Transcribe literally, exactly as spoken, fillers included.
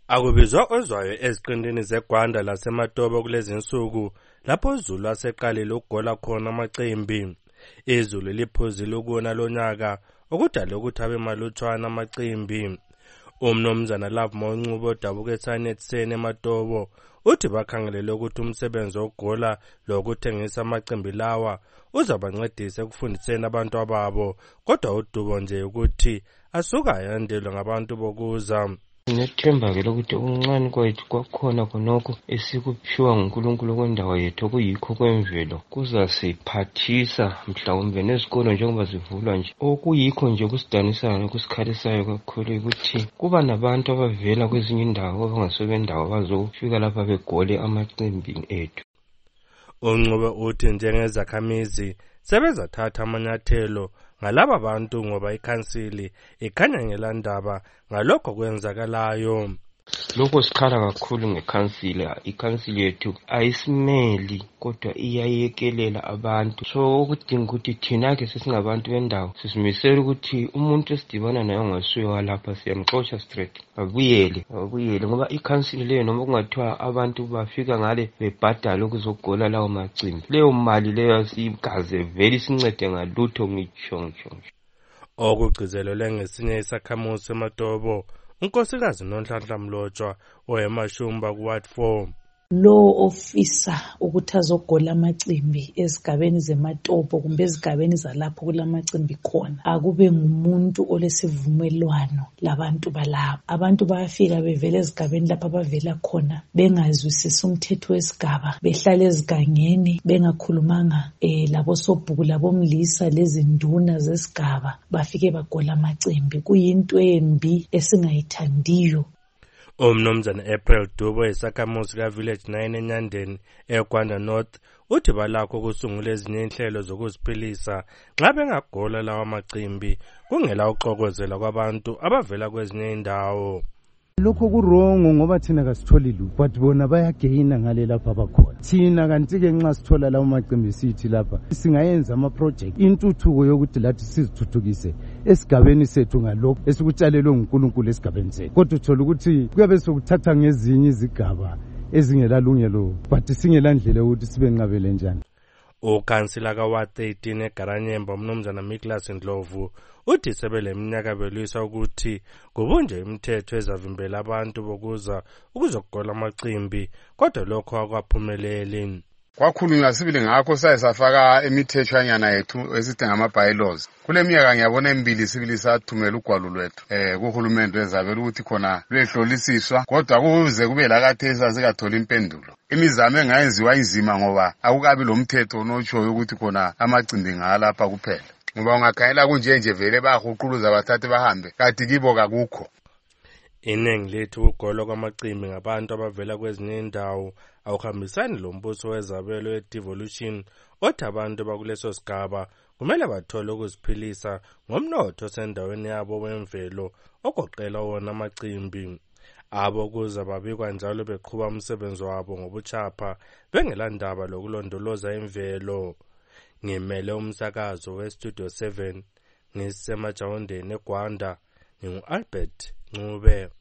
Akubizwa ozwayo eziqintini zeGwanda laseMatobo kulezi nsuku lapho uZulu aseqalile ukugola khona amacimbi. Izulu liphuzile ukuna lonyaka okudala ukuthi abe malutshwana amacimbi. Umnumzana Love Moncubo odabuka eSanetseni eMatobo uthi bakhangelele ukuthi umsebenzi wokugola lokuthengisa amacimbi lawa uzabancedisa ekufundiseni abantu ababo, kodwa udubo nje ukuthi asuka yandelwe ngabantu bokuza. Nethemba ke lokuthi ukuncane kwethu kwakhona khonokho esikuphiwa nguNkulunkulu kwendawo yethu okuyikho kwemvelo kuzasiphathisa mhlawumbe nezikolo njengoba zivulwa nje. Okuyikho nje kusidanisayo nokusikhalisayo kakhulu ukuthi kuba nabantu abavela kwezinye indawo abangasebendawo bazofika lapha begole amacimbi ethu. Uncube uthi njengezakhamizi sebezathatha amanyathelo ngalaba bantu ngoba ikhansili ikhanya ngelandaba ngalokho kwenzakalayo. Lokho sikhala kakhulu ngekhansili. Ikhansili yethu ayisimeli kodwa iyayekelela abantu. So ukudinga ukuthi thina ke sesingabantu bendawo sisimisela ukuthi umuntu esidibana naye ongasuye walapha siyamxotsha straight abuyele abuyele ngoba ikhansili leyo noma kungathiwa abantu bafika ngale bebhadala ukuzogola lawo macimbi, leyo mali leyo sigaze vele isincede ngalutho ngitsho ngitsho. Okugcizelelwe ngesinye isakhamuzi eMatobo unkosikazi Nonhlanhla Mlotshwa oyemashumba kuWard four. Lo ofisa ukuthi azogola amacimbi ezigabeni zeMatobo kumbe ezigabeni zalapho kulamacimbi khona akube ngumuntu olesivumelwano labantu balapho. Abantu bayafika bevela ezigabeni lapha bavela khona bengazwisisi umthetho wesigaba, behlala ezigangeni bengakhulumanga eh labo sobhuku labomlisa lezinduna zesigaba, bafike bagola amacimbi. Kuyinto embi esingayithandiyo. Umnumzana April Dubo esakhamuzi ka Village nine eNyandeni eGwanda North uthi balakho ukusungula ezinye inhlelo zokuziphilisa nxa bengagola lawa macimbi kungela uxokozela kwabantu abavela kwezinye indawo. Lokho kurongo ngoba thina kasitholi lutho but bona bayagaina ngale lapha bakhona. Thina kanti ke nxa sithola lawo macimbi sithi lapha singayenza ama project intuthuko yokuthi lathi sizithuthukise esigabeni sethu ngalokho esikutshalelwe nguNkulunkulu esigabeni sethu. Kodwa uthola ukuthi kuyabe sokuthatha ngezinye izigaba ezingelalungelo but singelandlela ukuthi sibe nqabele njani. Ukhansila kaWard thirteen eGaranyemba umnumzana Miklas Ndlovu uthi sebeleminyaka belwisa ukuthi kubunje imithetho ezavimbela abantu bokuza ukuzogola amacimbi, kodwa lokho akwaphumeleli. Kwakhulunywa sibili ngakho saye safaka imithethwanyana yethu esithi ngama-bylaws. Kule minyaka ngiyabona emibili sibili sathumela ugwalo lwethu eh kuhulumende wezabela ukuthi khona lwehlolisiswa, kodwa kuze kube lakathesi asikatholi impendulo. Imizamo engayenziwa inzima ngoba akukabi lo mthetho onotshoyo ukuthi khona amacimbi ngalapha kuphela. Ngoba ungakhayela kunje nje vele bayahuquluza bathathe bahambe kanti kibo kakukho. Iningi lethu ukugolwa kwamacimbi ngabantu abavela kwezinye indawo awuhambisani lombuso wezabelo we-devolution othi abantu bakuleso sigaba kumele bathole ukuziphilisa ngomnotho osendaweni yabo wemvelo ogoqela wona amacimbi. Abo kuza babikwa njalo beqhuba umsebenzi wabo ngobuchapha bengelandaba lokulondoloza imvelo. Ngimele umsakazo weStudio seven ngisemajawondeni eGwanda, ngingu-Albert Ncube.